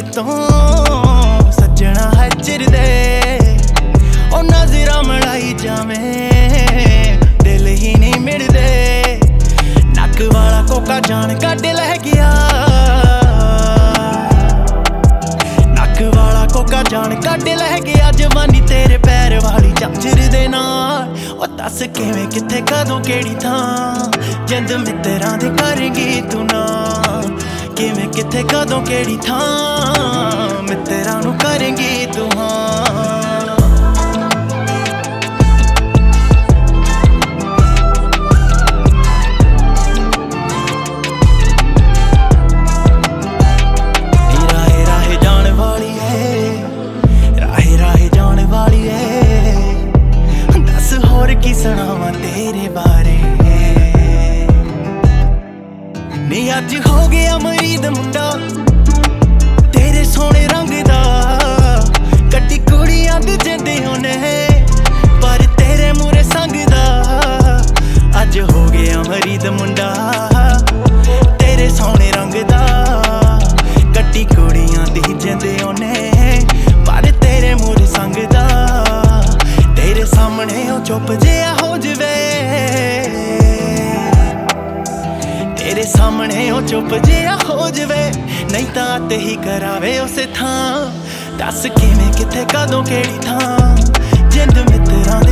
तेरे तो सजना है चिरदे ओ नजरा मड़ाई जावे दिल ही नहीं मिलदे नक वाला कोका जान कट लै गया नक वाला कोका जान कट लै गया जवानी तेरे पैर वाली झांझर दे नाल ओ दस किवें किथे कदों केड़ी थां जिंद मित्तरां दे करेंगी तू ना किवें किथे कदों केड़ी थां मित्तरां नूं करेंगी तू हाँ की सुनावा तेरे बारे नी अज हो गया मरीद मुंडा तेरे सोने रंग दा कट्टी कुड़ियां दी जिंदे होने पर तेरे मूरे संग दा अज हो गया मरीद मुंडा तेरे सोने रंग दा कट्टी कुड़ियां दी जिंदे होने पर तेरे मूरे संग दा तेरे सामने ओ चुप जिहा हो जवे तेरे सामने ओ चुप जिहा हो जवे नहीं तां ते ही करावे उसे थां दस किवें किथे कदों केड़ी थां जिंद मित्तरां